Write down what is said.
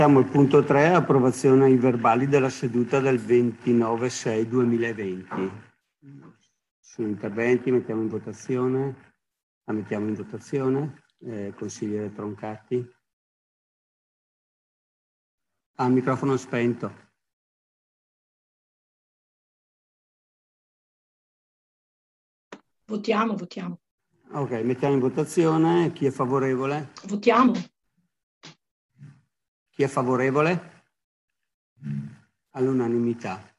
Siamo al punto 3, approvazione ai verbali della seduta del 29/6/2020. Su interventi mettiamo in votazione. La mettiamo in votazione. Consigliere Troncati. Microfono spento. Votiamo. Ok, mettiamo in votazione. Chi è favorevole? Votiamo. Chi è favorevole? All'unanimità.